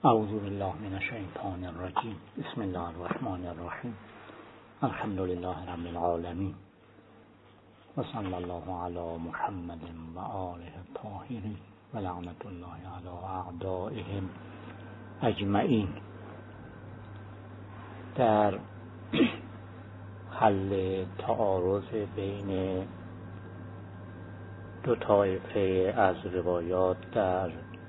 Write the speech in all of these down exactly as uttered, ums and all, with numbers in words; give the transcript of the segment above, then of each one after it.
اعوذ بالله من الشیطان الرجیم. بسم الله الرحمن الرحیم. الحمد لله رب العالمین و صلی الله علی محمد و آله الطاهرین و لعنت الله علی اعدائهم اجمعین. در حل تعارض بین دو طایفه از روایات در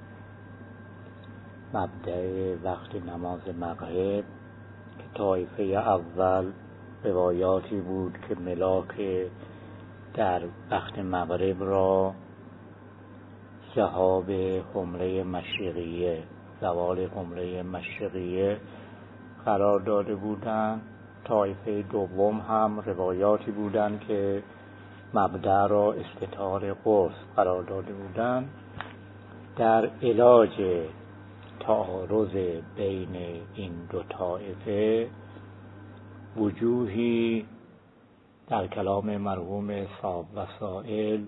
مبدأ وقت نماز مغرب، که طایفه اول روایاتی بود که ملاک در وقت مغرب را ذهاب حمره مشرقیه، زوال حمره مشرقیه قرار داده بودند. طایفه دوم هم روایاتی بودند که مبدأ را استتار قرص قرار داده بودند. در علاج تعارض بین این دو طایفه وجوهی در کلام مرحوم صاحب وسائل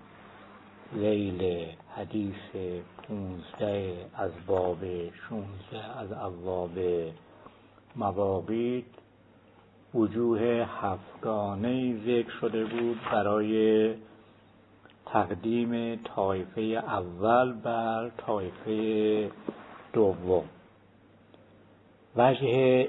ذیل حدیث پونزده از باب شونزده از ابواب مواقیت وجوه هفتگانه‌ای ذکر شده بود برای تقدیم طایفه اول بر طایفه دوم. وجه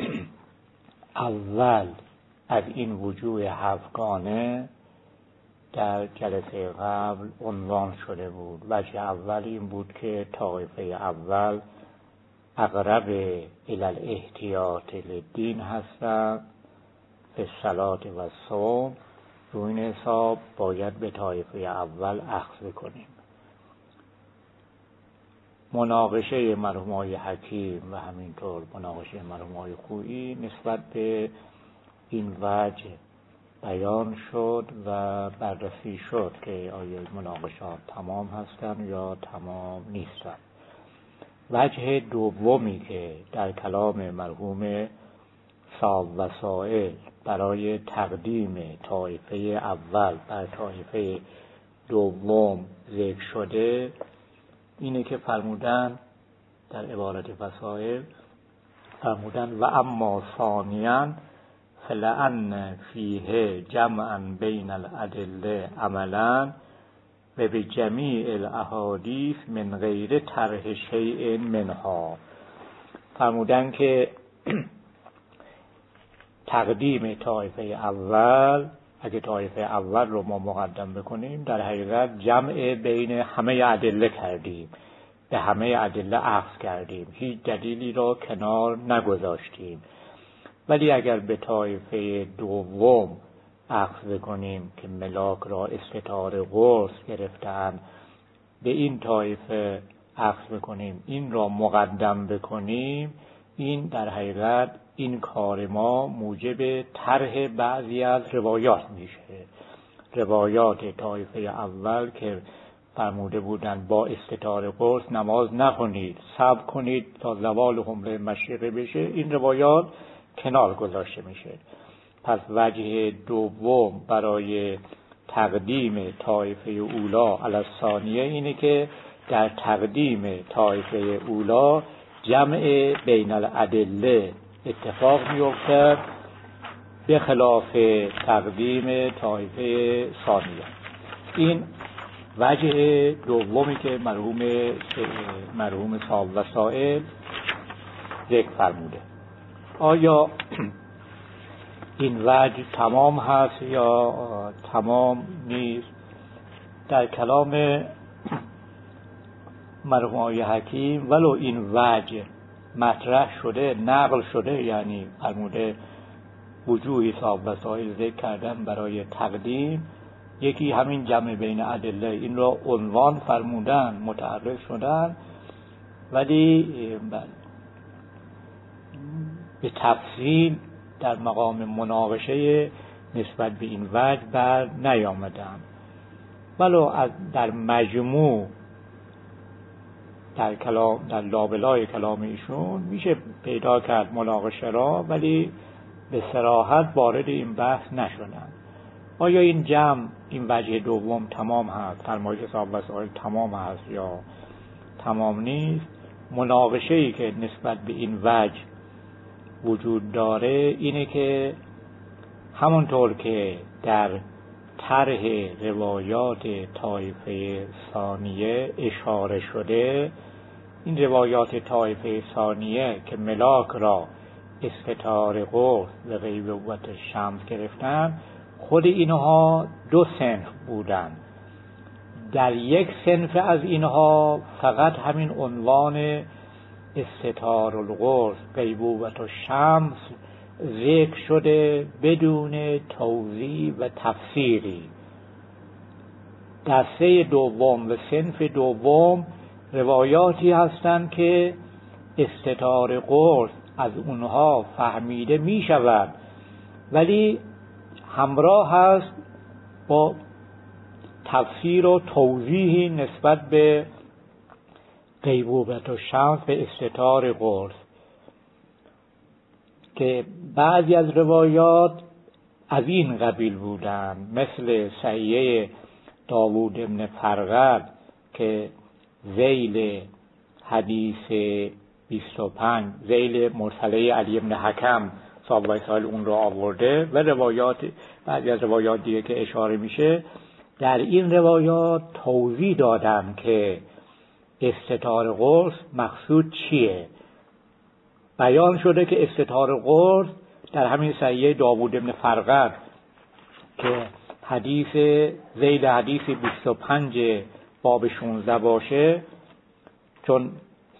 اول از این وجوه هفتگانه در جلسه قبل عنوان شده بود. وجه اول این بود که طایفه اول اقرب الی الاحتیاط للدین هستند به صلات و صوم. رو این حساب باید به طایفه اول اخذ کنیم. مناقشه مرحوم آقای حکیم و همینطور مناقشه مرحوم آقای خویی نسبت به این وجه بیان شد و بررسی شد که آیا مناقشات تمام هستند یا تمام نیستند. وجه دومی که در کلام مرحوم صاحب وسائل برای تقدیم طایفه اول بر طایفه دوم ذکر شده اینه که فرمودن در عبارت وسائل فرمودن و اما ثانیاً فلأن فیه جمعاً بین الادله عملاً و به جمیع الاحادیث من غیر طرح شیء منها. فرمودن که تقدیم طایفه اول، اگه طایفه اول رو ما مقدم بکنیم در حقیقت جمع بین همه ادله کردیم، به همه ادله اخذ کردیم، هیچ دلیلی را کنار نگذاشتیم. ولی اگر به طایفه دوم اخذ کنیم که ملاک را استتار قرص گرفتن، به این طایفه اخذ بکنیم، این را مقدم بکنیم، این در حقیقت این کار ما موجب طرح بعضی از روایات میشه. روایات طایفه اول که فرموده بودند با استتار قرص نماز نخونید، صبر کنید تا زوال حمره مشرقه بشه، این روایات کنار گذاشته میشه. پس وجه دوم برای تقدیم طایفه اولا علی الثانیه اینه که در تقدیم طایفه اولا جمع بین الادله اتفاق می‌افتد به خلاف تقدیم طایفه ثانیه. این وجه دومی که مرحوم مرحوم صاحب وسائل ذکر فرموده. آیا این وجه تمام هست یا تمام نیست؟ در کلام مرحوم آقای حکیم ولو این وجه مطرح شده، نقل شده، یعنی فرموده وجوهی صاحب وسائل ذکر کردن برای تقدیم، یکی همین جمع بین ادله این را عنوان فرمودن، متعرض شدن، ولی به تفصیل در مقام مناقشه نسبت به این وجه بر نیامدن. ولو از در مجموع در کلام در لابلای کلام ایشون میشه پیدا کرد مناقشه را، ولی به صراحت وارد این بحث نشدن. آیا این جمع این وجه دوم تمام هست، فرمایش صاحب وسائل تمام هست یا تمام نیست؟ مناقشه‌ای که نسبت به این وجه وجود داره اینه که همونطور که در طرح روایات طایفه ثانیه اشاره شده، این روایات طایفه ثانیه که ملاک را استتار قرص و غیبوبت شمس گرفتن، خود اینها دو صنف بودن. در یک صنف از اینها فقط همین عنوان استتار القرص غیبوبت شمس ذکر شده بدون توضیح و تفسیری. دسته دوم و صنف دوم روایاتی هستند که استتار قرص از اونها فهمیده می شود، ولی همراه هست با تفسیر و توضیحی نسبت به غیبوبت و شمس به استتار قرص، که بعضی از روایات از این قبیل بودند، مثل صحیحه داوود بن فرقد که ذیل حدیث بیست و پنج، ذیل مرسله علی بن حکم صاحب وسائل اون رو آورده، و روایات بعضی از روایات دیگه که اشاره میشه در این روایات توضیح دادن که استتار قرص مقصود چیه. بیان شده که استتار قرص در همین صحیحه داوود بن فرقد که حدیث ذیل حدیث بیست و پنج باب شانزده باشه، چون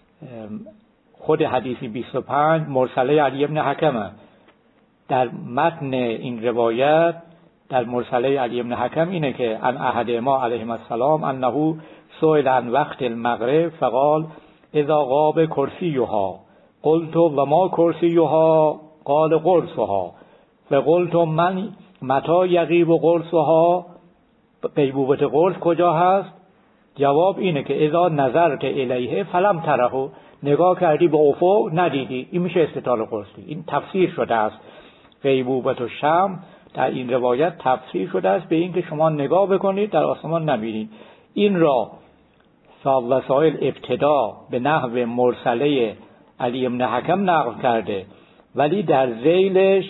خود حدیث بیست و پنج مرسله علی بن حکمه. در متن این روایت در مرسله علی بن حکم اینه که ان احد ما علیه السلام انه سئل عن وقت المغرب فقال اذا غاب کرسیها قلت و ما کرسیها قال قرصها فقلت من متى یغیب قرصها، غیبوبت قرص کجا هست؟ جواب اینه که اذا نظرت الیه فلم تره، نگاه کردی به افق ندیدی. این میشه استتار قرصی. این تفسیر شده است. غیبوبت و شمس در این روایت تفسیر شده است به این که شما نگاه بکنید در آسمان نبینید. این را صاحب وسائل ابتدا به نحو مرسله علی بن حکم نقل کرده، ولی در ذیلش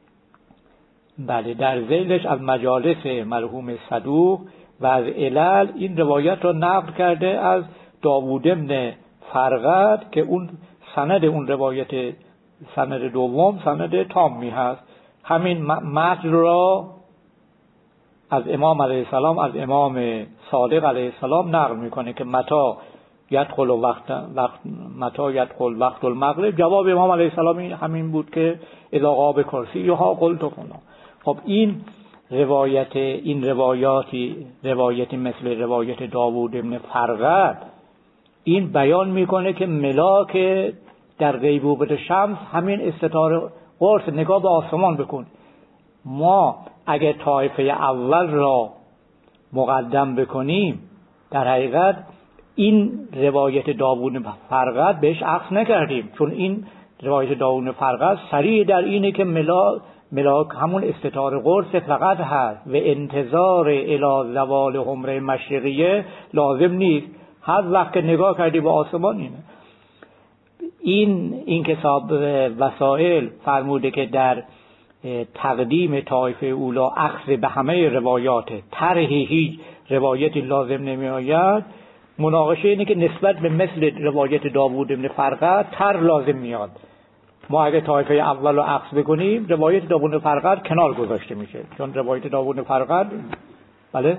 بله در ذیلش از مجالس مرحوم صدوق و از علل این روایت را نقل کرده از داوود بن فرقد که اون سند اون روایت سند دوم سند تامی هست. همین متن را از امام علیه السلام از امام صادق علیه السلام نقل میکنه که متى یدخل وقت وقت متى یدخل وقت المغرب. جواب امام علیه السلام همین بود که اذا غاب کرسیها قلت فلان. خب این روایت این روایاتی روایتی مثل روایت داوود بن فرقد این بیان میکنه که ملاک در غیبوبت شمس همین استتار قرص. نگاه به آسمان بکن. ما اگه طایفه اول را مقدم بکنیم در حقیقت این روایت داوود فرقد بهش عکس نکردیم، چون این روایت داوود فرقد صریح در اینه که ملاک ملاک همون استتار قرص فقط هست و انتظار الی زوال حمره مشرقیه لازم نیست. هر وقت که نگاه کردی به آسمان اینه. این این که صاحب وسائل فرموده که در تقدیم طایفه اولا اخذ به همه روایات طرح هیچ روایتی لازم نمی آید، مناقشه اینه که نسبت به مثل روایت داوود بن فرقد طرح لازم میاد. ما اگه طایفه اول رو اخذ بکنیم روایت داوود بن فرقد کنار گذاشته میشه، چون روایت داوود بن فرقد بله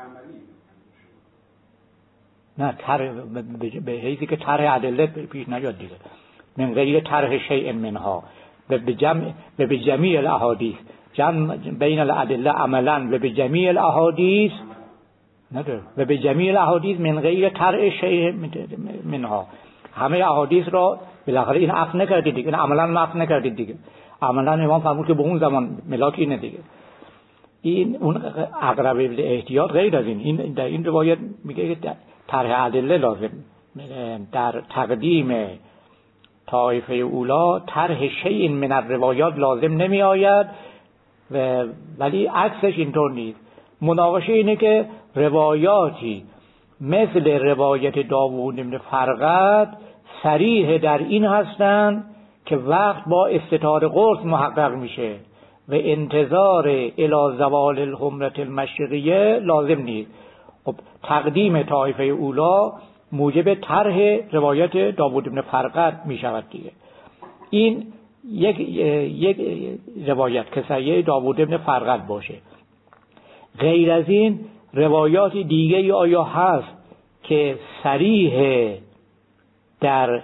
نه طرح به حیثی که طرح ادله پیش نیاد دیگه، من غیر طرح شیء منها و به جمع و به جمیع الاحادیث جمع بین الادله عملا و به جمیع الاحادیث نداره و به جمیع الاحادیث من غیر طرح شیء منها. همه احادیث را بالاخره این عقل نکردید دیگه، این عملا عقل نکردید دیگه. عملا امام فرمود که به اون زمان ملاک اینه دیگه. این اون اقرب الاحتیاط غیر از این. این در این روایت میگه که طرح ادله لازم در تقدیم طایفه اولا طرح شیء من الروایات لازم نمی آید، و ولی عکسش اینطور نیست. مناقشه اینه که روایاتی مثل روایت داوود بن فرقد صریح در این هستند که وقت با استتار قرص محقق میشه و انتظار الی زوال الحمرة المشرقیه لازم نیست. خب تقدیم طایفه اولا موجب طرح روایت داوود بن فرقد میشود دیگه. این یک یک روایت که صحیح داوود بن فرقد باشه. غیر از این روایات دیگه آیا هست که صریح در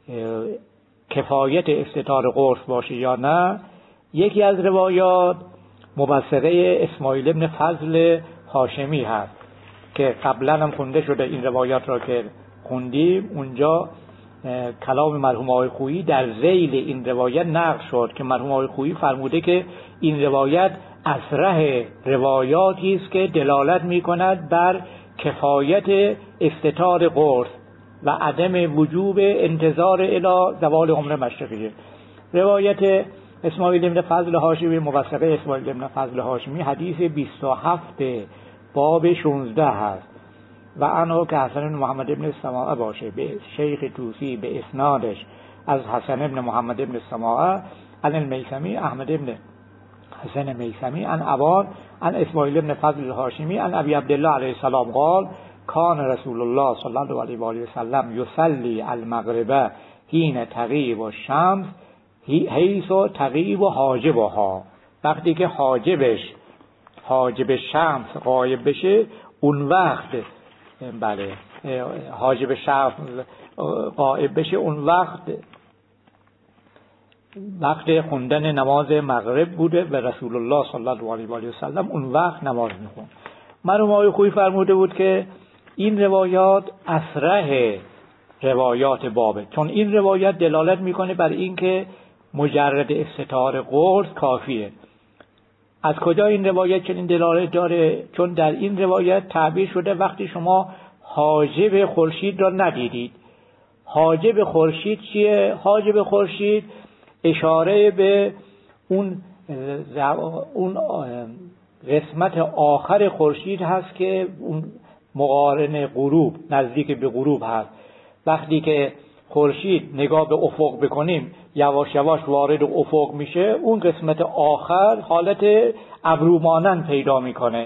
کفایت استتار قرص باشه یا نه؟ یکی از روایات مبصره اسماعیل بن فضل هاشمی هست که قبلا هم خونده شده. این روایات را که خوندیم اونجا کلام مرحوم آقای خویی در ذیل این روایت نقل شد که مرحوم آقای خویی فرموده که این روایت اصرح روایاتی است که دلالت می‌کند بر کفایت استتار قرص و عدم وجوب انتظار الی زوال حمره مشرقیه. روایت اسماعیل بن فضل هاشمی، مبصره اسماعیل بن فضل هاشمی، حدیث بیست و هفت باب شانزده هست و عنه که حسن بن محمد بن سماعه باشه به شیخ توسی به اسنادش از حسن بن محمد بن سماعه عن المیثمی احمد بن حسن میثمی عن ابان عن اسماعیل بن فضل هاشمی عن ابی عبدالله علیه السلام قال کان رسول الله صلی الله علیه و آله و سلم یصلی المغرب حین تغیب الشمس حیث تغیب حاجبها. وقتی که حاجبش حاجب شمس غایب بشه اون وقت، بله حاجب شمس غایب بشه اون وقت وقت خوندن نماز مغرب بوده و رسول الله صلی الله علیه و آله و سلم اون وقت نماز میخوند. مرحوم آقای خویی فرموده بود که این روایات اصرح روایات بابه، چون این روایت دلالت میکنه بر این که مجرد استتار قرص کافیه. از کجا این روایت چنین دلالت داره؟ چون در این روایت تعبیر شده وقتی شما حاجب خورشید را ندیدید. حاجب خورشید چیه؟ حاجب خورشید اشاره به اون اون قسمت آخر خورشید هست که اون مقارن غروب، نزدیک به غروب هست. وقتی که خورشید نگاه به افق بکنیم یواش یواش وارد افق میشه، اون قسمت آخر حالت ابرومانند پیدا میکنه.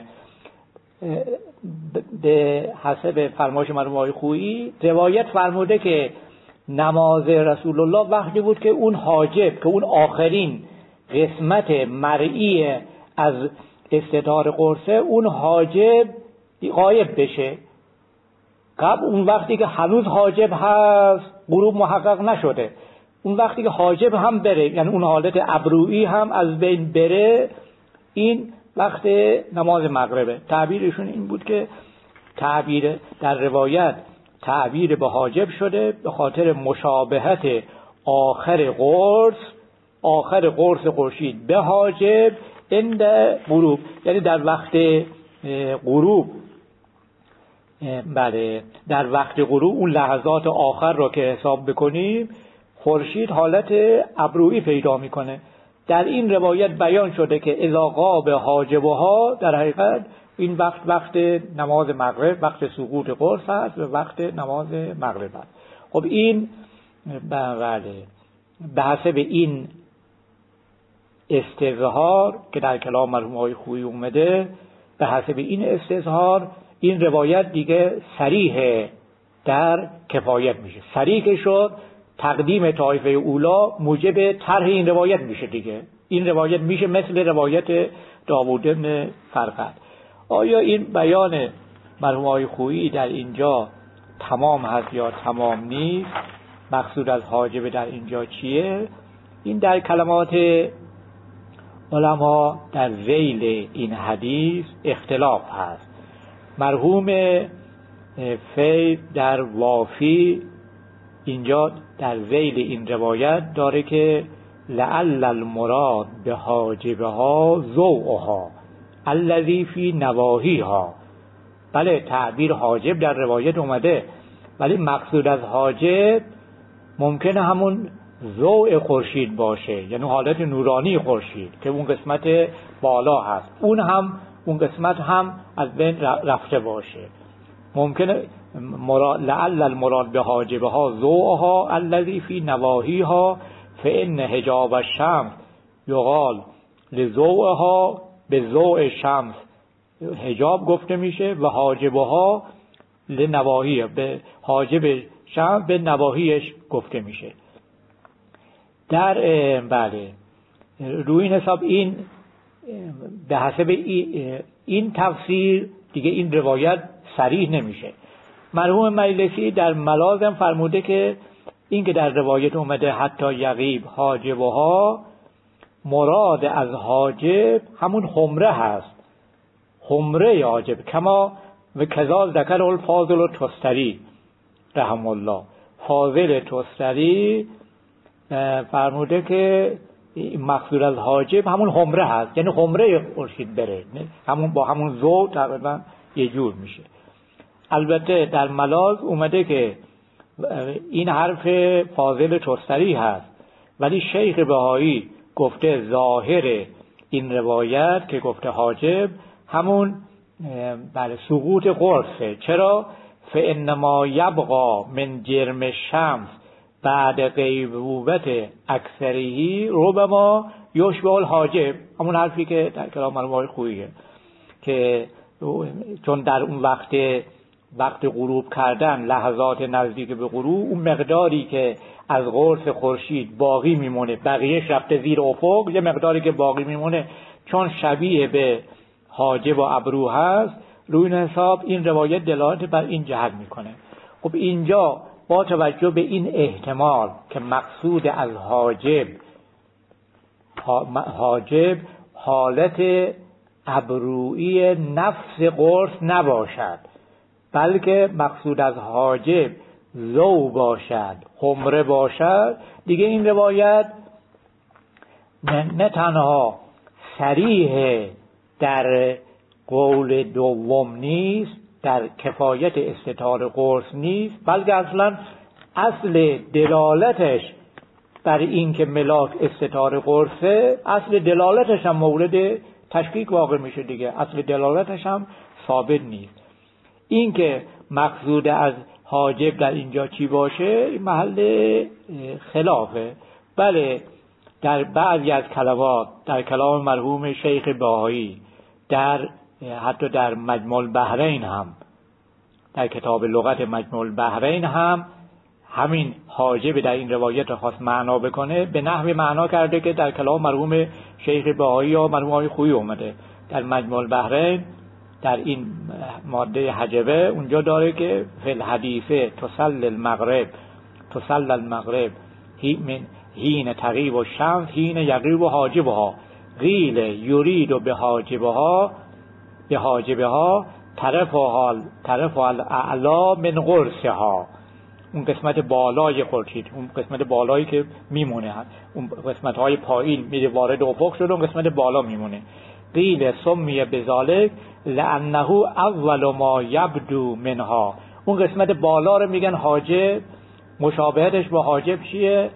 به حسب فرمایش مرحوم آقای خویی روایت فرموده که نماز رسول الله وقتی بود که اون حاجب که اون آخرین قسمت مرئی از استتار قرصه اون حاجب غایب بشه. قبل اون وقتی که هنوز حاجب هست غروب محقق نشده، اون وقتی که حاجب هم بره، یعنی اون حالت ابرویی هم از بین بره، این وقت نماز مغربه. تعبیرشون این بود که تعبیر در روایت تعبیر به حاجب شده به خاطر مشابهت آخر قرص آخر قرص خورشید به حاجب عند غروب، یعنی در وقت غروب. بله در وقت غروب اون لحظات آخر را که حساب بکنیم خورشید حالت ابرویی پیدا میکنه. در این روایت بیان شده که اذا غاب حاجبها، در حقیقت این وقت وقت نماز مغرب، وقت سقوط قرص هست و وقت نماز مغرب هست. خب این بله به حسب این استظهار که در کلام مرحوم آقای خویی اومده، به حسب این استظهار این روایت دیگه صریح در کفایت میشه. صریح که شد تقدیم طایفه اولا موجب طرح این روایت میشه دیگه. این روایت میشه مثل روایت داوود بن فرقد. آیا این بیان مرحوم آقای خویی در اینجا تمام هست یا تمام نیست؟ مقصود از حاجب در اینجا چیه؟ این در کلمات علما در ذیل این حدیث اختلاف هست. مرحوم فید در وافی اینجا در ذیل این روایت داره که لعل المراد به حاجبها ضوءها الذی فی نواهیها. بله تعبیر حاجب در روایت اومده، ولی مقصود از حاجب ممکنه همون ضوء خورشید باشه، یعنی حالت نورانی خورشید که اون قسمت بالا هست، اون هم اون قسمت هم از بین رفته باشه. ممکنه مراد لعل المراد به حاجبها ضوءها الذی فی نواهیها فإن حجاب الشمس یقال لضوءها به ضوء شمس حجاب گفته میشه و حاجبها لنواهیها به حاجب شمس به نواهیش گفته میشه. در بله روی این حساب این به حسب این تفسیر دیگه این روایت صریح نمیشه. مرحوم مجلسی در ملازم فرموده که این که در روایت اومده حتی یغیب حاجبها، مراد از حاجب همون خمره هست، خمره حاجب. کما و کذا ذکر الفاضل التستری رحم الله، فاضل تستری فرموده که مقصود از حاجب همون خمره هست، یعنی خمره خورشید بره، همون با همون ضوء تقریبا یه جور میشه. البته در ملاز اومده که این حرف فاضل تستری هست، ولی شیخ بهایی گفته ظاهر این روایت که گفته حاجب همون بله سقوط قرصه. چرا؟ فانما یبقى من جرم الشمس بعد غیبوبت اکثری ربما یشبه الحاجب، همون حرفی که در کلام مرحوم خوییه که چون در اون وقت وقت غروب کردن، لحظات نزدیک به غروب، اون مقداری که از قرص خورشید باقی میمونه، بقیه رفته زیر افق، یه مقداری که باقی میمونه چون شبیه به حاجب و ابرو هست، روی این حساب این روایت دلالت بر این جهت میکنه. خب اینجا با توجه به این احتمال که مقصود از حاجب حاجب حالت ابرویی نفس قرص نباشد، بلکه مقصود از حاجب ضوء باشد، خمره باشد، دیگه این روایت نه تنها صریح در قول دوم نیست، در کفایت استتار قرص نیست، بلکه اصلا اصل دلالتش بر این که ملاک استتار قرصه، اصل دلالتش هم مورد تشکیک واقع میشه دیگه، اصل دلالتش هم ثابت نیست. این که مقصود از حاجب در اینجا چی باشه محل خلافه. بله در بعضی از کلمات در کلام مرحوم شیخ بهایی، در حتی در مجموع البحرین هم، در کتاب لغت مجموع البحرین هم همین حاجب در این روایت خاص معنا بکنه به نحو معنا کرده که در کلام مرحوم شیخ بهایی یا مرحوم آقای خویی اومده. در مجموع البحرین در این ماده حجبه اونجا داره که فی الحدیثه تسل المغرب تسل المغرب حین تغیب الشمس حین یغیب حاجبها قیل یرید به حاجبها به حاجبها طرفها طرفها الاعلا من قرصها، اون قسمت بالای خورشید، اون قسمت بالایی که میمونه، اون قسمت های پایین میره وارد افق شده، اون قسمت بالا میمونه. قیل سمیه بذالک لانه اول ما یبدو منها، اون قسمت بالا رو میگن حاجب. مشابهتش با حاجب چیه؟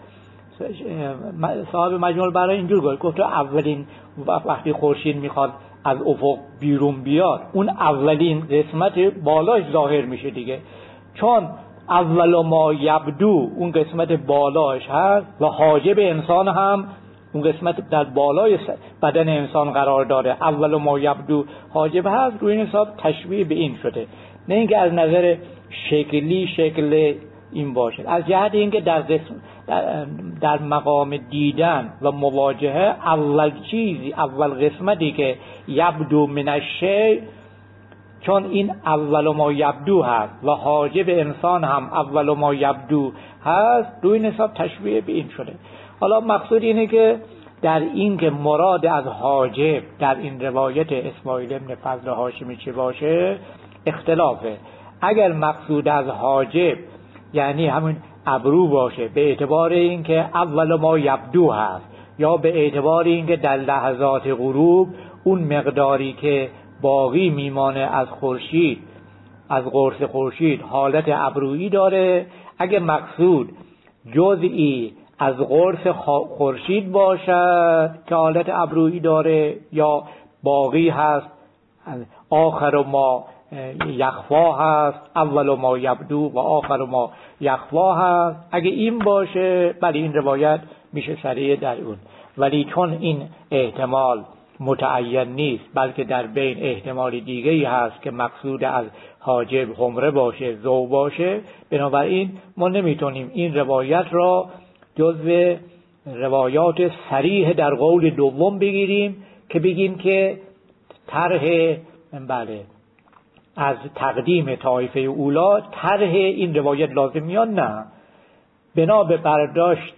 صاحب مجموع البحرین اینجور گفت اولین وقتی خورشید میخواد از افق بیرون بیاد، اون اولین قسمت بالاش ظاهر میشه دیگه، چون اول ما یبدو اون قسمت بالاش هست و حاجب انسان هم اون قسمت در بالای بدن انسان قرار داره، اول ما یبدو حاجب هست. روی این حساب تشبیه به این شده، نه اینکه از نظر شکلی شکل این باشه، از جهت اینکه در قسم در, در مقام دیدن و مواجهه اول چیزی اول قسمتی که یبدو من الشیء، چون این اول ما یبدو هست و حاجب انسان هم اول ما یبدو هست، روی این حساب تشبیه به این شده. حالا مقصود اینه که در این که مراد از حاجب در این روایت اسماعیل ابن فضل هاشمی چه باشه اختلافه. اگر مقصود از حاجب یعنی همون ابرو باشه به اعتبار این که اول ما یبدو هست، یا به اعتبار این که در لحظات غروب اون مقداری که باقی میمانه از خورشید، از قرص خورشید حالت ابرویی داره، اگه مقصود جزئی از قرص خورشید باشد که حالت ابرویی داره یا باقی هست آخر ما یخفا هست، اول ما یبدو و آخر ما یخفا هست. اگه این باشه بله این روایت میشه صریح در اون. ولی چون این احتمال متعین نیست بلکه در بین احتمالی دیگه‌ای هست که مقصود از حاجب حمره باشه، ذو باشه، بنابراین ما نمیتونیم این روایت را جزو روایات صریح در قول دوم بگیریم که بگیم که طرح بله از تقدیم طایفه اولا طرح این روایت لازم میاد. نه، بنا به برداشت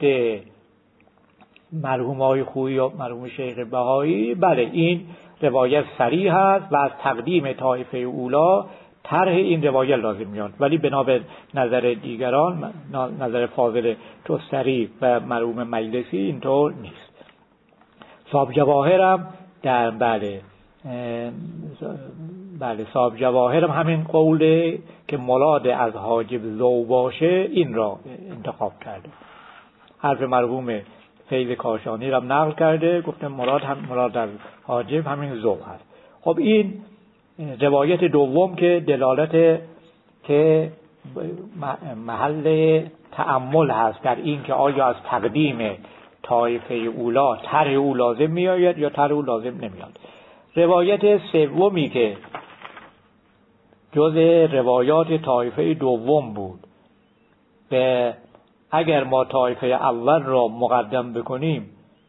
مرحوم آقای خویی و مرحوم شیخ بهایی بله این روایت صریح است و از تقدیم طایفه اولا طرح این روایت لازم میاد. ولی بنا به نظر دیگران، نظر فاضل تستری و مرحوم مجلسی، اینطور نیست. صاحب جواهرم در بله بله صاحب جواهرم همین قوله که مراد از حاجب ذو باشه این را انتخاب کرده. حرف مرحوم فیض کاشانی را نقل کرده، گفته مراد هم مراد از حاجب همین ذو هست. خب این روایت دوم که دلالت که محل تأمل هست در این که آیا از تقدیم طایفه اولا طرح او لازم میآید یا طرح او لازم نمیاد. روایت سومی که جز روایات طایفه دوم بود و اگر ما طایفه اول را مقدم بکنیم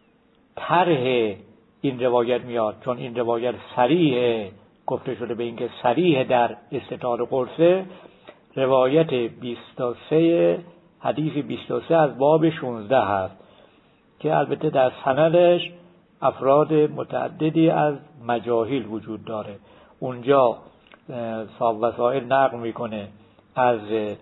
طرح این روایت میاد، چون این روایت صریح گفته شده به اینکه صریح در استطار قرصه. روایت بیست و سه حدیث بیست و سه از باب شانزده هست که البته در سندش افراد متعددی از مجاهیل وجود داره. اونجا صاحب وسائل نقل میکنه از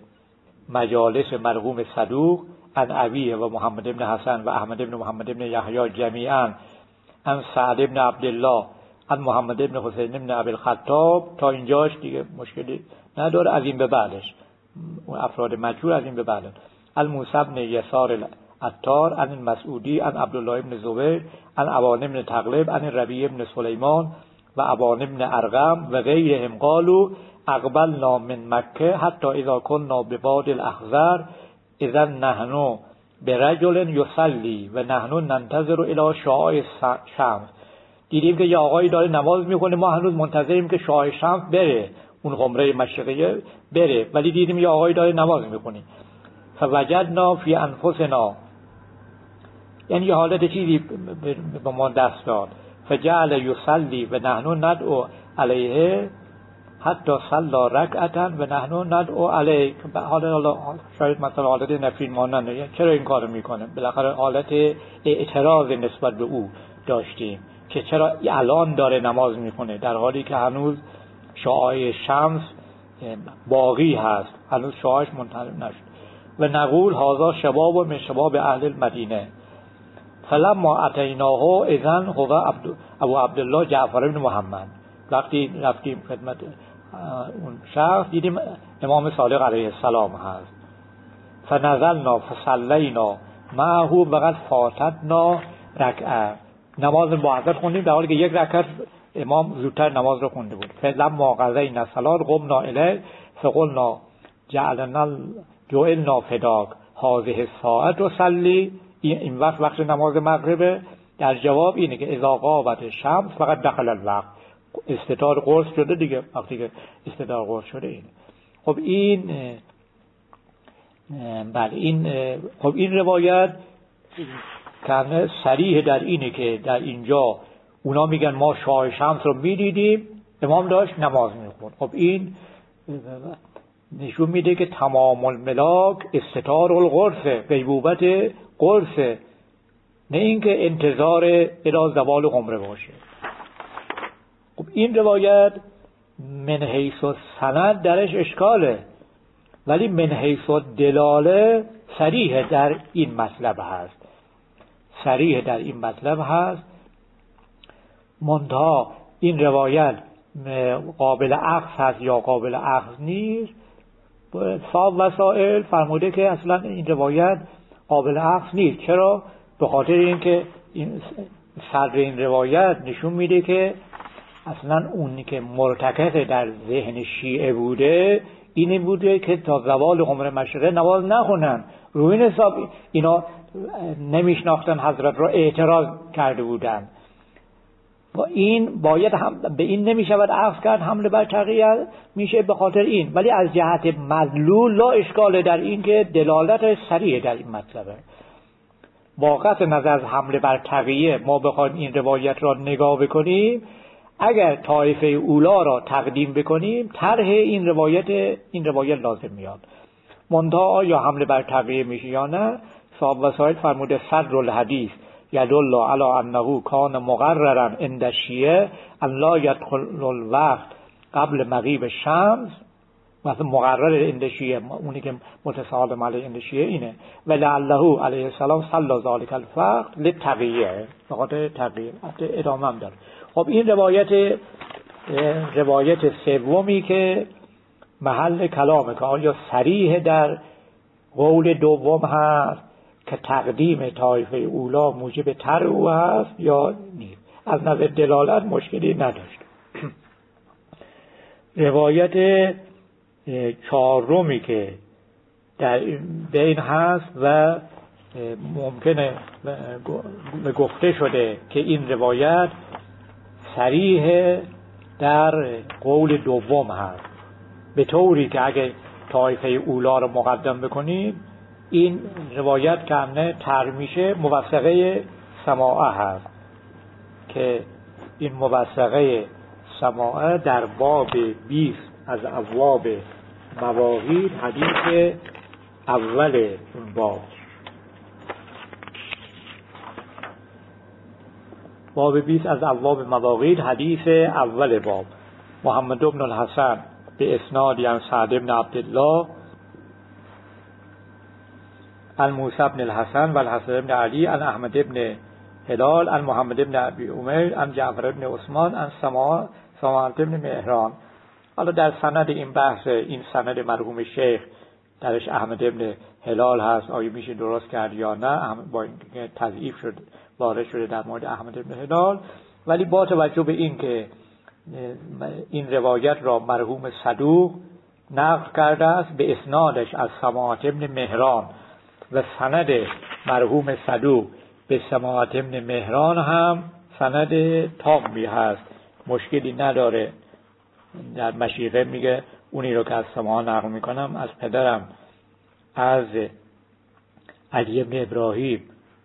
مجالس مرحوم صدوق عن ابی و محمد ابن حسن و احمد ابن محمد ابن یحیی جمیعا عن سعد ابن عبدالله عن محمد ابن حسین ابن ابی الخطاب. تا اینجاش دیگه مشکلی نداره. از این به بعدش افراد مجهول از این به بعد الموسی ابن یسار العطار عن المسعودی عن عبدالله ابن زبیر عن ابان ابن تغلب عن ربیع ابن سلیمان و ابان ابن ارقم و غیرهم قالوا اقبلنا من مکه حتی اذا كنا بواد الاخضر اذا نحن برجل یصلی و نحن ننتظر الی شعاع شمس. دیدیم که یه آقایی داره نماز میکنه، ما هنوز منتظریم که شعاع شمس بره، اون خمره مشرقیه بره، ولی دیدیم یه آقایی داره نماز میکنه. فوجدنا فی انفسنا، یعنی یه حالت چیزی به ما دست داد. فجعل یصلی و نحن ندعو علیه حتی صلی رکعتا و نحن ندعو علیه. حالا شاید مثلا حالت نفرین ماننده، چرا این کارو میکنه؟ بالاخره حالت اعتراض نسبت به او داشتیم که چرا الان داره نماز میکنه در حالی که هنوز شعاع شمس باقی هست، هنوز شعاعش منطلق نشد. و نقول هذا شباب من شباب اهل المدینه فلما اتیناه اذن هو ابو عبدالله جعفر بن محمد. وقتی رفتیم خدمت اون شخص دیدیم امام صادق علیه السلام هست. فنزلنا فصلینا معه وقد فاتتنا رکعه. نماز با حضرت خوندیم در حالی که یک رکعت امام زودتر نماز رو خونده بود. فلما قضینا الصلاة قمنا الیه فقلنا جعلنا جعلنا فداک هذه الساعة صلی. این وقت وقت نماز مغربه. در جواب اینه که اذا غابت الشمس فقط دخل الوقت. استطار قرص شده دیگه. وقتی که استطار قرص شده اینه. خب این بله این خب این روایت کامل صریح در اینه که در اینجا اونا میگن ما شعاع شمس رو میدیدیم، امام داشت نماز میخوند. خب این نشون میده که تمام الملاک استطار القرص، غیبوبت قرص، نه اینکه انتظار الی زوال خمره باشه. خب این روایت من حیث السند درش اشکاله، ولی من حیث الدلاله صریح در این مطلب هست. صریح در این مطلب هست. منتها این روایت قابل اخذ هست یا قابل اخذ نیست. صاحب وسائل فرموده که اصلا این روایت قابل اخذ نیست. چرا؟ به خاطر اینکه این صدر این روایت نشون میده که اصلا اونی که مرتکز در ذهن شیعه بوده اینی بوده که تا زوال قمر مشرقه نماز نخونن. روی این حساب اینا نمیشناختن حضرت را، اعتراض کرده بودن. با این باید هم به این نمیشود عکس کرد حمله بر تقیه میشه به خاطر این، ولی از جهت مدلول لا اشکال در این که دلالت صریح در این مطلبه. واقعا نظر از حمله بر تقیه ما بخوایم این روایت را نگاه بکنیم، اگر طایفه اولا را تقدیم بکنیم طرح این روایت این روایت لازم میاد. منتها آیا حمله بر تقیه میشه یا نه؟ صاحب وسائل فرموده صدر الحدیث یدل علی انه کان مقررا عند الشیعه ان لا يدخل الوقت قبل مغیب الشمس. مثلا مقرر عند شیعه، اونی که متسالم علیه عند شیعه اینه ولعله علیه السلام صلی ذلک الوقت للتقیه، بخاطر تقیه. ادامه هم داره. خب این روایت روایت سومی که محل کلامه که آیا صریح در قول دوم هست که تقدیم طایفه اولا موجب تر او هست یا نیست. از نظر دلالت مشکلی نداشت. روایت چهارمی که در بین هست و ممکنه به گفته شده که این روایت صریح در قول دوم هست، به طوری که اگه طایفه اولا رو مقدم بکنیم این روایت که همه تر میشه موثقه سماعه هست که این موثقه سماعه در باب بیست از ابواب مواقیت حدیث اول اون باب باب بیست از ابواب مواقیت حدیث اول باب محمد بن الحسن به اسناد عن سعد بن عبدالله عن موسی بن الحسن و الحسن بن علی عن احمد بن هلال عن محمد بن ابی عمیر عن جعفر بن عثمان عن سماع سماع بن مهران. حالا در سند این بحث، این سند مرحوم شیخ درش احمد بن هلال هست، آیا میشه درست کرد یا نه؟ با اینکه تضعیف شد وارد شده در مورد احمد بن هلال، ولی با توجه به این که این روایت را مرحوم صدوق نقل کرده است به اسنادش از سماع بن مهران و سند مرحوم صدوق به سماع بن مهران هم سند تامی هست، مشکلی نداره. در مشیخه میگه اونی رو که از سماع نقل میکنم از پدرم از علی بن ابراهیم،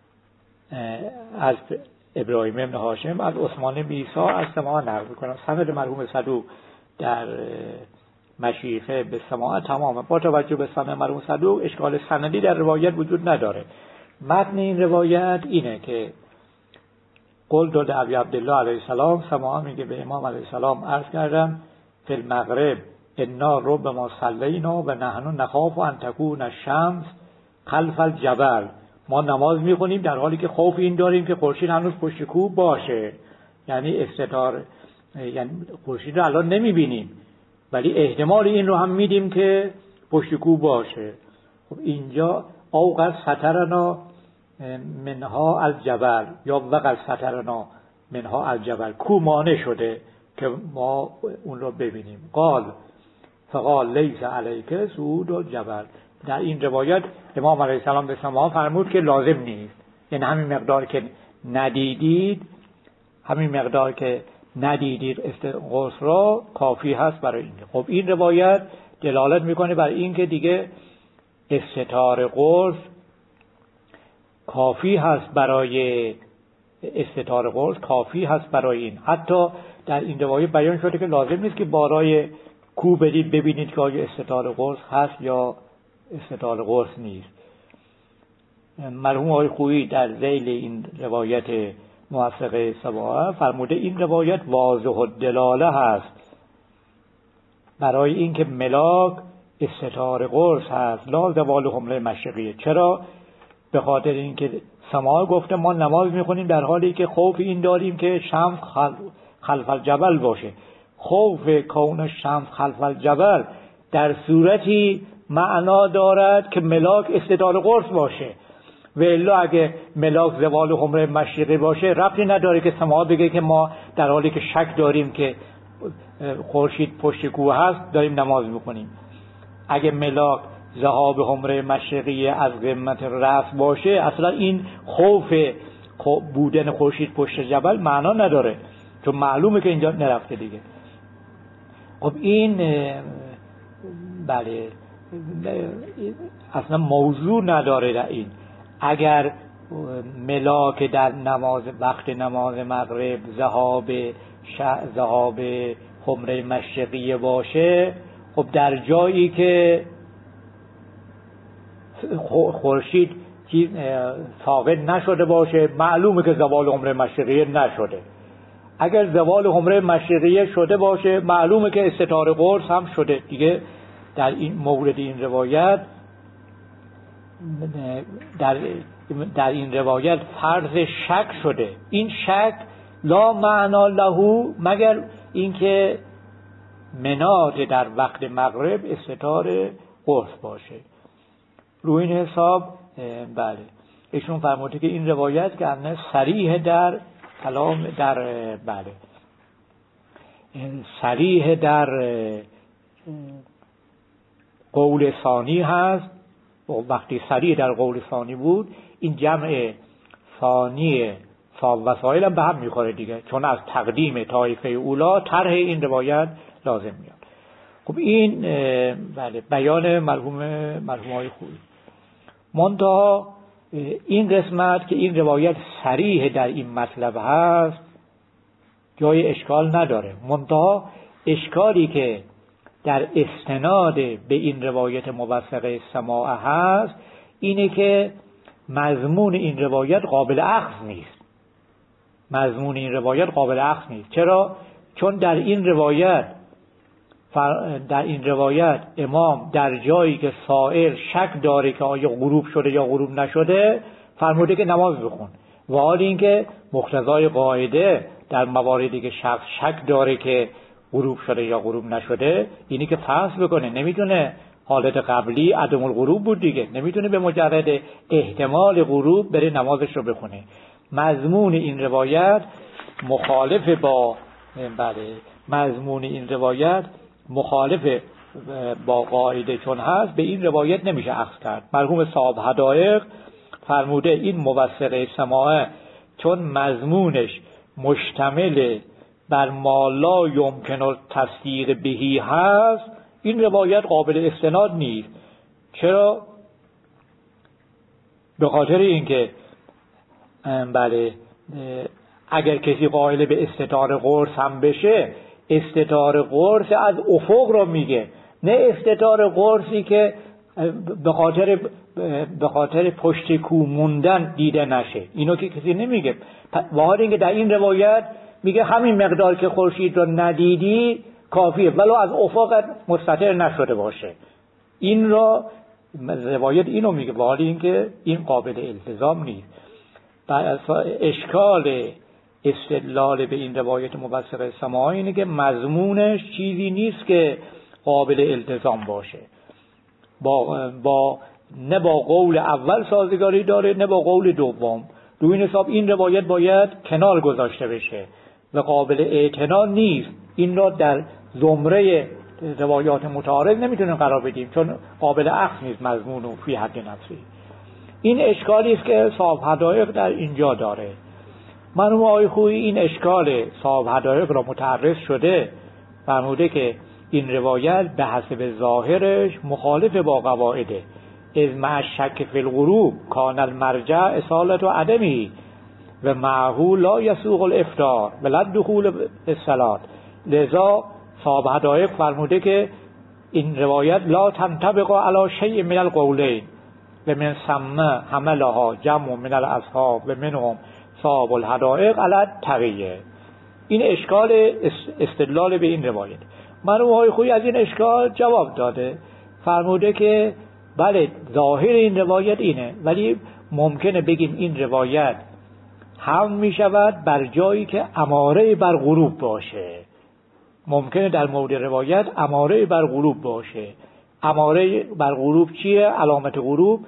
از ابراهیم بن هاشم، از عثمان بن عیسی از سماع نقل میکنم. سند مرحوم صدوق در مشیخه به سماع تمامه. با توجه به سند مرحوم صدوق اشکال سندی در روایت وجود نداره. متن این روایت اینه که قول داده ابی عبدالله علیه السلام سماع میگه به امام علیه السلام عرض کردم فی المغرب انا ربما صلینا و نحن نخاف ان تکون الشمس خلف الجبل. ما نماز میخونیم در حالی که خوف این داریم که خورشید هنوز پشت کوه باشه، یعنی استتار، یعنی خورشید رو الان نمیبینیم ولی احتمال این رو هم میدیم که پشت کوه باشه. خب اینجا اوقات سترنا منها الجبل یا وقت سترنا منها الجبل، کوه مانع شده که ما اون رو ببینیم. قال فقال لیس علیک صعود الجبل. در این روایت امام علیه السلام به سماع فرمود که لازم نیست، یعنی همین مقدار که ندیدید همین مقدار که ندیدید قرص را کافی هست برای این. خب این روایت دلالت میکنه بر این که دیگه استتار قرص کافی هست برای استتار قرص کافی هست برای این. حتی در این روایت بیان شده که لازم نیست که بالای کوه برید ببینید که آیا استتار قرص هست یا استتار قرص نیست. مرحوم آقای خویی در ذیل این روایت موثقه سبعه فرموده این روایت واضح الدلاله هست برای اینکه ملاک استتار قرص هست لا زوال حمله مشرقیه. چرا؟ به خاطر اینکه سماع گفته ما نماز میخونیم در حالی که خوف این داریم که شمس خلف الجبل باشه. خوف کون شمس خلف الجبل در صورتی معنا دارد که ملاک استتار قرص باشه، و الا اگه ملاک زوال حمره مشرقی باشه ربطی نداره که سماع بگه که ما در حالی که شک داریم که خورشید پشت کوه هست داریم نماز میکنیم. اگه ملاک ذهاب حمره مشرقی از قمت رأس باشه اصلا این خوف بودن خورشید پشت جبل معنا نداره، چون معلومه که اینجا نرفته دیگه. خب این بله اصلا موضوع نداره در این. اگر ملاک در نماز وقت نماز مغرب ذهاب ذهاب حمره مشرقی باشه، خب در جایی که خورشید چیز ساقط نشده باشه معلومه که زوال حمره مشرقی نشده. اگر زوال حمره مشرقی شده باشه معلومه که استتار قرص هم شده دیگه. در این مورد این روایت در در این روایت فرض شک شده. این شک لا معنا له مگر اینکه منات در وقت مغرب استتار قرص باشه. روی این حساب بله ایشون فرموده که این روایت که انه صریح در کلام در بله صریح در قول ثانی هست. وقتی صریح در قول ثانی بود این جمع ثانی صاب وسائل هم به هم میخوره دیگه، چون از تقدیم طایفه اولا طرح این روایت لازم میاد. خب این بله بیان مرحوم مرحومای خوبی. منتها این قسمت که این روایت صریح در این مطلب هست جای اشکال نداره. منتها اشکالی که در استناد به این روایت موثقه سماع هست اینه که مضمون این روایت قابل اخذ نیست. مضمون این روایت قابل اخذ نیست. چرا؟ چون در این روایت در این روایت امام در جایی که سائل شک داره که آیا غروب شده یا غروب نشده فرموده که نماز بخون، و حالی اینکه مقتضای قاعده در مواردی که شخص شک داره که غروب شده یا غروب نشده اینی که فحص بکنه. نمیتونه حالت قبلی عدم الغروب بود دیگه، نمیتونه به مجرد احتمال غروب بره نمازش رو بخونه. مضمون این روایت مخالف با بله مضمون این روایت مخالف با قاعده چون هست به این روایت نمیشه اخذ کرد. مرحوم صاحب حدائق فرموده این موثقه سماعه چون مضمونش مشتمل بر ما لا یمکن التصدیق بهی هست این روایت قابل استناد نیست. چرا؟ به خاطر اینکه بله اگر کسی قائل به استتار قرص هم بشه استتار قرص از افق رو میگه، نه استتار قرصی که به خاطر به خاطر پشت کو موندن دیده نشه. اینو که کسی نمیگه. واقعا اینکه در این روایت میگه همین مقدار که خورشید رو ندیدی کافیه ولو از افق مستتر نشده باشه. این را روایت اینو میگه، واقعا اینکه این قابل التزام نیست. بر اشکال استدلال به این روایت موثقه سماعی اینه که مضمونش چیزی نیست که قابل التزام باشه، با با نه با قول اول سازگاری داره نه با قول دوم. دو این حساب این روایت باید کنار گذاشته بشه و قابل اعتنا نیست. این را در زمره روایات متعارض نمیتونیم قرار بدیم چون قابل اخذ نیست مضمون و فی حد نفسی. این اشکالی است که صاحب حدائق در اینجا داره. مرحوم آقای خویی این اشکال صاحب حدائق را متعرض شده، فرموده که این روایت به حسب ظاهرش مخالف با قواعده. از مع شک فی الغروب کان المرجع اصالت و عدمی و معهو لا یسوق الافطار ولا دخول الصلاة. لذا صاحب حدائق فرموده که این روایت لا تنطبق علی شیء من القولین و من ثم حملها جمع من الاصحاب و منهم صاحب الحدائق علی التقیه. این اشکال استدلال به این روایت. مرحوم آقای خویی از این اشکال جواب داده، فرموده که بله ظاهر این روایت اینه، ولی ممکنه بگیم این روایت هم می شود بر جایی که اماره بر غروب باشه. ممکنه در مورد روایت اماره بر غروب باشه. اماره بر غروب چیه؟ علامت غروب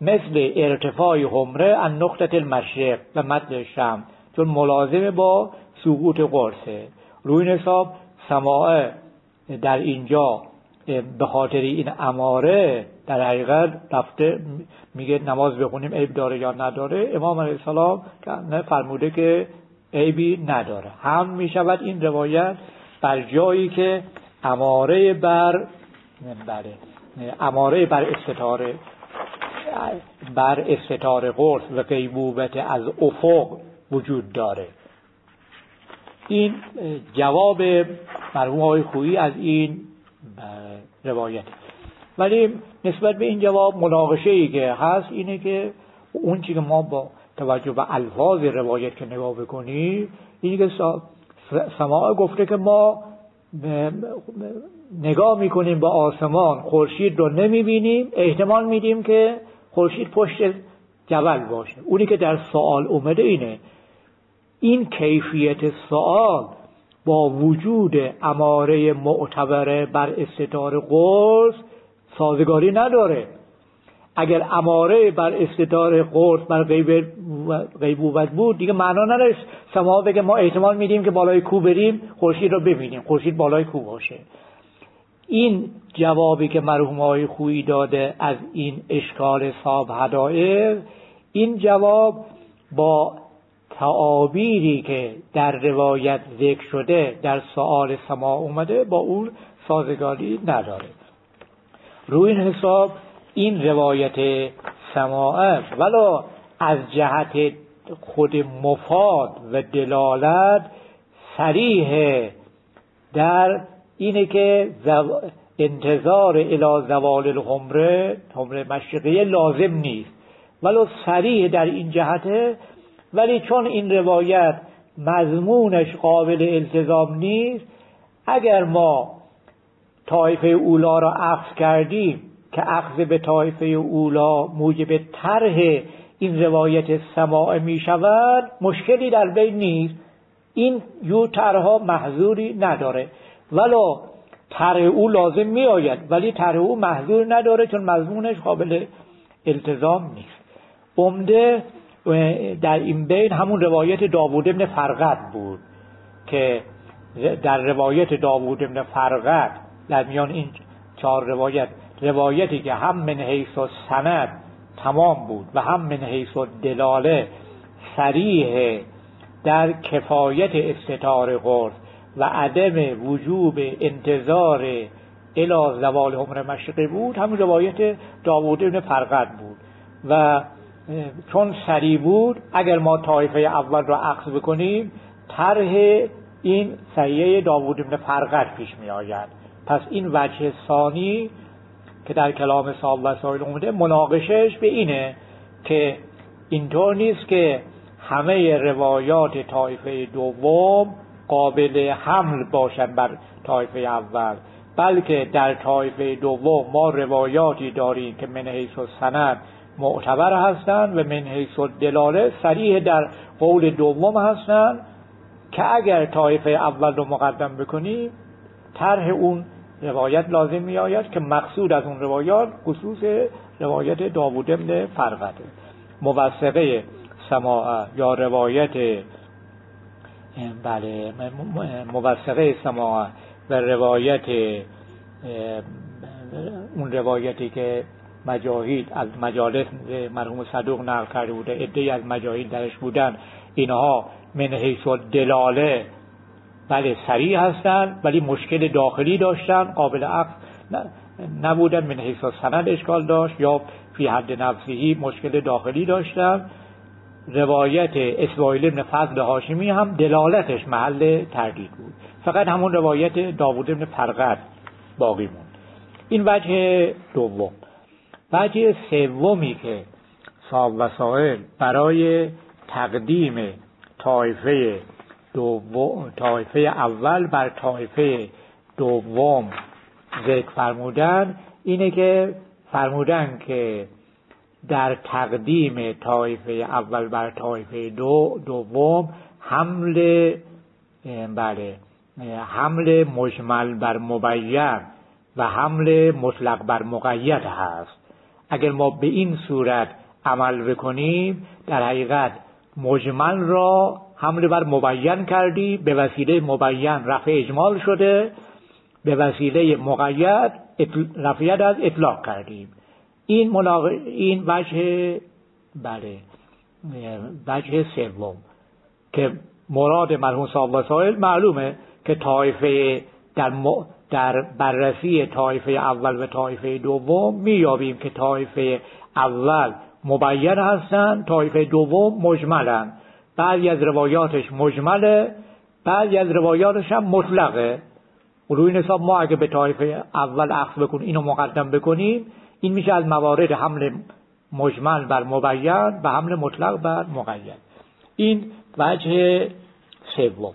مثل ارتفاع حمره از نقطه المشرق و مطلع شمس، چون ملازم با سقوط قرصه. روی این حساب سماع در اینجا به خاطر این اماره در حقیقت رفته میگه نماز بخونیم عیب داره یا نداره. امام علیه السلام فرموده که عیبی نداره. هم میشود این روایت بر جایی که اماره بر بله اماره بر استتاره بر استتاره قرص و غیبوبت از افق وجود داره. این جواب مرحوم آقای خویی از این روایت. ولی نسبت به این جواب مناقشه‌ای که هست اینه که اون چیزی که ما با توجه به الفاظ روایت که نگاه بکنیم، اینه که سماع گفته که ما نگاه میکنیم به آسمان، خورشید رو نمیبینیم، احتمال میدیم که خورشید پشت جبل باشه. اونی که در سوال اومده اینه، این کیفیت سوال با وجود اماره معتبره بر استتار قرص سازگاری نداره. اگر اماره بر استتار قرص بر غیبوبت بود دیگه معنا نداره سماع بگه ما احتمال میدیم که بالای کوه بریم خورشید رو ببینیم، خورشید بالای کوه باشه. این جوابی که مرحوم آقای خویی داده از این اشکال صاحب هدایق، این جواب با تعابیری که در روایت ذکر شده در سؤال سماع اومده با اون سازگاری نداره. روی این حساب این روایت سماع ولی از جهت خود مفاد و دلالت صریح در اینه که انتظار الی زوال الحمره حمره مشرقیه لازم نیست، ولی صریح در این جهته. ولی چون این روایت مضمونش قابل التزام نیست، اگر ما طایفه اولا را اخذ کردیم که اخذ به طایفه اولا موجب طرح این روایت سماع می شود، مشکلی در بین نیست. این یو طرحها محظوری نداره، ولی طرح او لازم می آید، ولی طرح او محظور نداره چون مضمونش قابل التزام نیست. عمده در این بین همون روایت داوود ابن فرقد بود که در روایت داوود ابن فرقد در میان این چهار روایت، روایتی که هم من حیث السند تمام بود و هم من حیث الدلاله صریح در کفایت استتار قرص و عدم وجوب انتظار الی زوال حمره مشرقی بود، همون روایت داوود ابن فرقد بود. و چون صریح بود اگر ما طایفه اول را اخذ بکنیم طرح این صحیح داوود ابن فرقد پیش می آید. پس این وجه ثانی که در کلام صاحب وسائل اومده مناقشش به اینه که اینطور نیست که همه روایات طایفه دوم قابل حمل باشند بر طایفه اول، بلکه در طایفه دوم ما روایاتی داریم که من حیث السند معتبر هستند و من حیث الدلاله صریح در قول دوم هستند که اگر طایفه اول رو مقدم بکنیم طرح اون روایت لازم می آید که مقصود از اون روایات خصوص روایت داوود بن فرقده. موثقه سماع یا روایت بله موثقه سماع و روایت اون روایتی که مجاهید از مجالس مرحوم صدوق نقل کرده بوده، عده‌ای از مجاهید درش بودن، اینها من حیث الدلاله بله صریح هستند ولی مشکل داخلی داشتن، قابل عقل نبودن، من حیث السند اشکال داشت یا فی حد نفسهی مشکل داخلی داشتن. روایت اسماعیل بن فضل هاشمی هم دلالتش محل تردید بود، فقط همون روایت داوود بن فرقد باقی موند. این وجه دوم. وجه سومی که صاحب وسائل برای تقدیم طایفه دوم طایفه اول بر طایفه دوم ذکر فرمودن اینه که فرمودن که در تقدیم طایفه اول بر طایفه دو دوم حمل بله حمل مجمل بر مبین و حمل مطلق بر مقید هست. اگر ما به این صورت عمل بکنیم در حقیقت مجمل را حمل بر مبین کردی، به وسیله مبین رفع اجمال شده، به وسیله مقید رفعیت از اطلاق کردیم. این مناق... این وجه بله وجه سوم که مراد مرحوم صاحب وسائل معلومه که طایفه در, م... در بررسی طایفه اول و طایفه دوم میابیم که طایفه اول مبین هستن، طایفه دوم مجملن. بعضی از روایاتش مجمله، بعضی از روایاتش هم مطلقه. روی این حساب ما اگه به طایفه اول اخذ بکنیم، اینو مقدم بکنیم، این میشه از موارد حمل مجمل بر مبین و حمل مطلق بر مقید. این وجه سوم.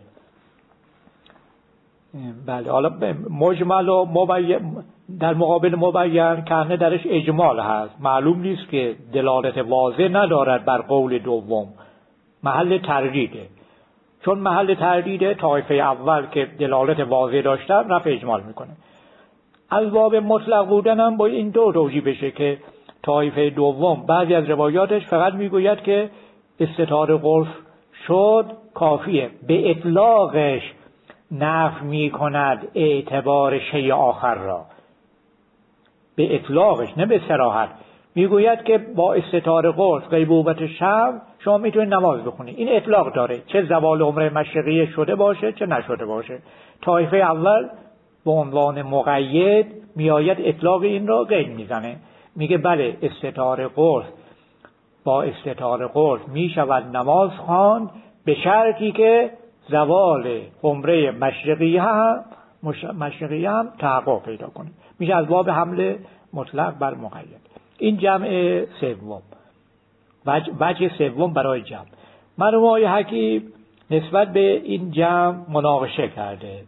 بله، حالا مجمل و مبین در مقابل مبین کنه درش اجمال هست، معلوم نیست که دلالت واضح ندارد بر قول دوم، محل تردیده. چون محل تردیده طایفه اول که دلالت واضح داشتن رفع اجمال میکنه. از باب مطلق بودن هم با این دو توجیه بشه که طایفه دوم بعضی از روایاتش فقط میگوید که استتار قرص شد کافیه، به اطلاقش نفی میکند اعتبار شیء آخر را، به اطلاقش نه به صراحت. میگوید که با استتار قرص غیبوبت شب شما میتونید نماز بخونید، این اطلاق داره، چه زوال عمره مشرقیه شده باشه چه نشده باشه. طایفه اول به عنوان مقید میآید اطلاق این را قید میزنه، میگه بله استتار قرص با استتار قرص میشود نماز خواند به شرطی که زوال عمره مشرقیه هم مشرقیه هم تحقق پیدا کنه، میشه از باب حمل مطلق بر مقید. این جمع سوم، وجه, وجه سوم برای جمع. مرحوم آقای حکیم نسبت به این جمع مناقشه کرده.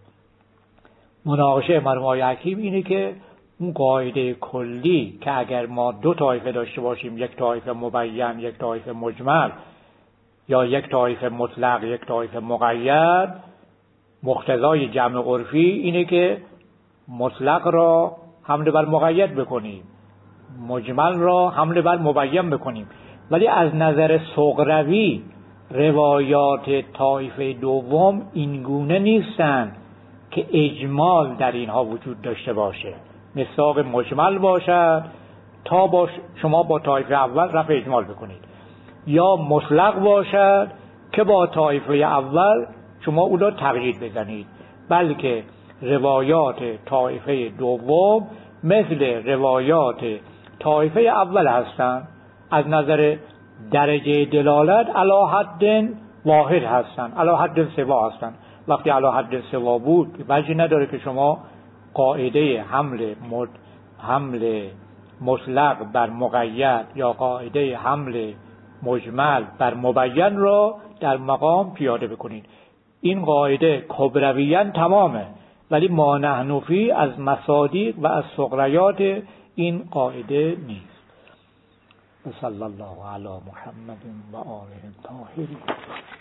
مناقشه مرحوم آقای حکیم اینه که اون قاعده کلی که اگر ما دو طایفه داشته باشیم، یک طایفه مبین یک طایفه مجمل، یا یک طایفه مطلق یک طایفه مقید، مقتضای جمع عرفی اینه که مطلق را حمل بر مقید بکنیم، مجمل را حمل بر مبین بکنیم. ولی از نظر صغروی روایات طایفه دوم اینگونه نیستند که اجمال در اینها وجود داشته باشه، مصداق مجمل باشد تا با شما با طایفه اول رفع اجمال بکنید، یا مطلق باشد که با طایفه اول شما او را تقیید بزنید. بلکه روایات طایفه دوم مثل روایات طایفه اول هستند، از نظر درجه دلالت علی حد واحد هستند، علی حد سوا هستند. وقتی علی حد سوا بود وجهی نداره که شما قاعده حمل مد... حمل مطلق بر مقید یا قاعده حمل مجمل بر مبین را در مقام پیاده بکنید. این قاعده کبرویاً تمامه، ولی ما نحن فی از مصادیق و از صغریات این قاعده نیست. صلی الله علی محمد و آله الطاهرین.